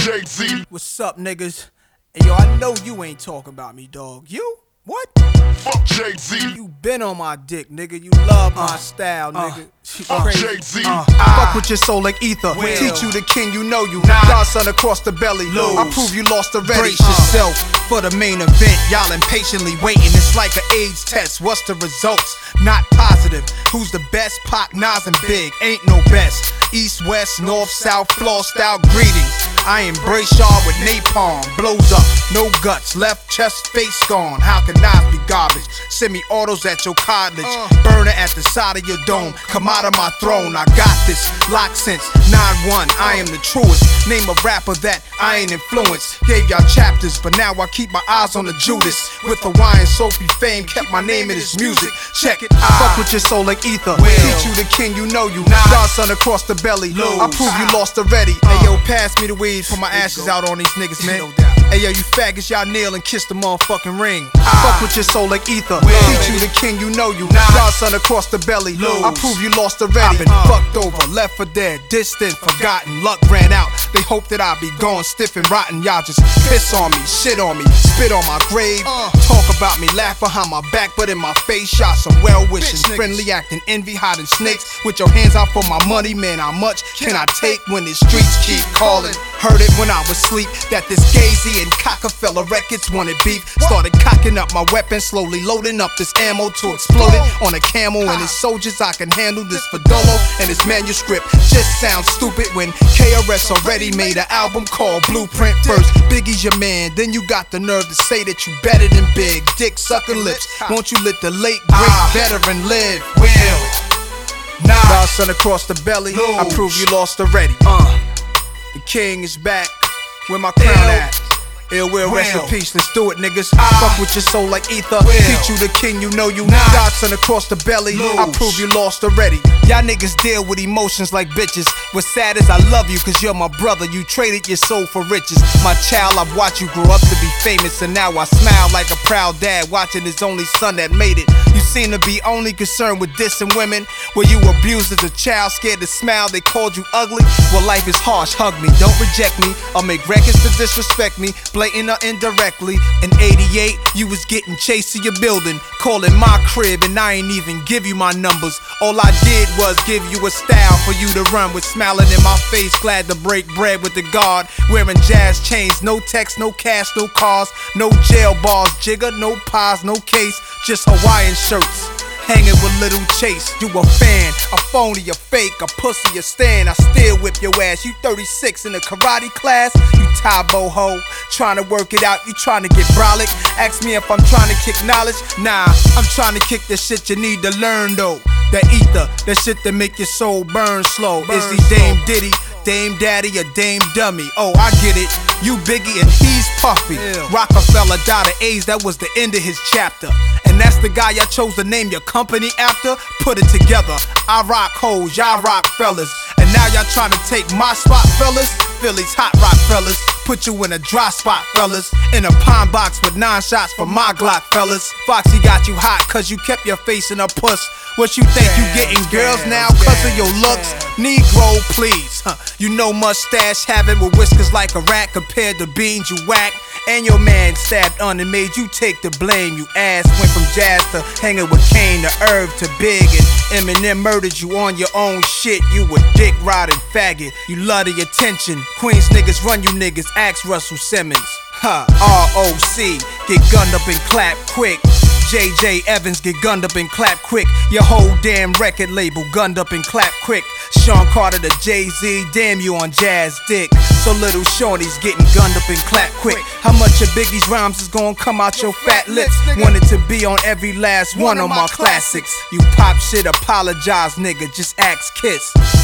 Jay-Z. What's up, niggas? Hey, yo, I know you ain't talking about me, dog. You? What? Fuck Jay-Z. You been on my dick, nigga. You love my style, nigga. Fuck Jay-Z. Fuck with your soul like ether. Teach you the king, you know you. Godson across the belly. I prove you lost already. Brace yourself for the main event. Y'all impatiently waiting. It's like an AIDS test. What's the results? Not positive. Who's the best? Pac, Nas, and Big. Ain't no best. East, west, north, south, floor style greetings. I embrace y'all with napalm. Blows up, no guts. Left chest, face gone. How can Nas be garbage? Semi-autos at your cartilage. Burner at the side of your dome. Come out of my throne. I got this. Locked since 9-1. I am the truest. Name a rapper that I ain't influenced. Gave y'all chapters, but now I keep my eyes on the Judas. With Hawaiian Sophie fame, kept my name in his music. Check it. Fuck with your soul like ether. Teach you the king, you know you. Godson across the belly. I prove you lost already. Hey yo, pass me the weed. Put my ashes out on these niggas, man. Hey yo, you faggots, y'all kneel and kiss the motherfucking ring. Fuck with your soul like ether. Teach you the king, you know you. Godson across the belly. I prove you lost already. Been fucked over, left for dead, distant, forgotten. Luck ran out. They hope that I be gone stiff and rotten. Y'all just piss on me, shit on me, spit on my grave. Talk about me, laugh behind my back, but in my face, shot some well wishing, friendly acting, envy, hiding snakes. With your hands out for my money, man, how much can I take when the streets keep calling? Heard it when I was asleep that this Gazy and Cockefeller records wanted beef. Started cocking up my weapon, slowly loading up this ammo to explode it on a camel and his soldiers. I can handle this for Dolo and his manuscript. Just sounds stupid when KRS already made an album called Blueprint. First, Biggie's your man, then you got the nerve to say that you better than Big. Dick sucking lips, won't you let the late great veteran live? Godson across the belly, I prove you lost already. The king is back, where my crown at? Ill will, rest in peace, let's do it, niggas. Fuck with your soul like ether. Teach you the king, you know you. Godson across the belly, I prove you lost already. Y'all niggas deal with emotions like bitches. What's sad is I love you cause you're my brother. You traded your soul for riches. My child, I've watched you grow up to be famous, and now I smile like a proud dad watching his only son that made it. You seem to be only concerned with dissing women. Were you abused as a child, scared to smile, they called you ugly? Well, life is harsh, hug me, don't reject me. I'll make records to disrespect me, blatant or indirectly. In 88, you was getting chased to your building, calling my crib, and I ain't even give you my numbers. All I did was give you a style for you to run with, smiling in my face, glad to break bread with the guard. Wearing jazz chains, no text, no cash, no cars, no jail bars, jigger, no pies, no case, just Hawaiian shirts. Hanging with Little Chase, you a fan, a phony, a fake, a pussy, a stand. I still whip your ass. You 36 in a karate class, you Tybo ho. Trying to work it out, you trying to get brolic. Ask me if I'm trying to kick knowledge. Nah, I'm trying to kick the shit you need to learn though. That ether, that shit that make your soul burn slow. Is he Dame Diddy, Dame Daddy, or Dame Dummy? Oh, I get it. You Biggie and he's Puffy. Rockefeller died of AIDS, that was the end of his chapter. And that's the guy y'all chose to name your company after? Put it together. I rock hoes, y'all rock fellas. And now y'all trying to take my spot, fellas? Philly's hot rock fellas. Put you in a dry spot, fellas. In a pine box with 9 shots for my Glock, fellas. Foxy got you hot cause you kept your face in a puss. What you think you getting girls now cause of your looks? Negro, please. You know mustache having with whiskers like a rat compared to beans you whack. And your man stabbed on and made you take the blame. You ass went from jazz to hanging with Kane to Irv to Big, and Eminem murdered you on your own shit. You a dick riding faggot. You love the attention. Queens niggas run you niggas. Ask Russell Simmons. ROC, get gunned up and clap quick. JJ Evans, get gunned up and clap quick. Your whole damn record label gunned up and clap quick. Sean Carter to Jay-Z, damn you on jazz dick. So little shorty's getting gunned up and clap quick. How much of Biggie's rhymes is gonna come out your fat lips? Wanted to be on every last one of my classics. You pop shit, apologize nigga, just ask Kiss.